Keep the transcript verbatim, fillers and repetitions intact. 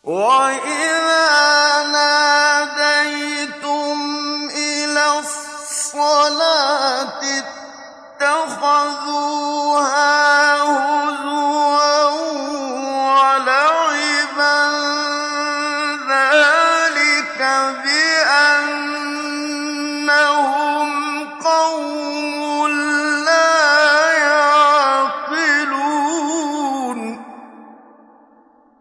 وَإِذَا نَادَيْتُمْ إِلَى الصَّلَاةِ اتَّخَذُوهَا هُزُوًا وَلَعِبًا ۚ ذَٰلِكَ بِأَنَّهُمْ قَوْمٌ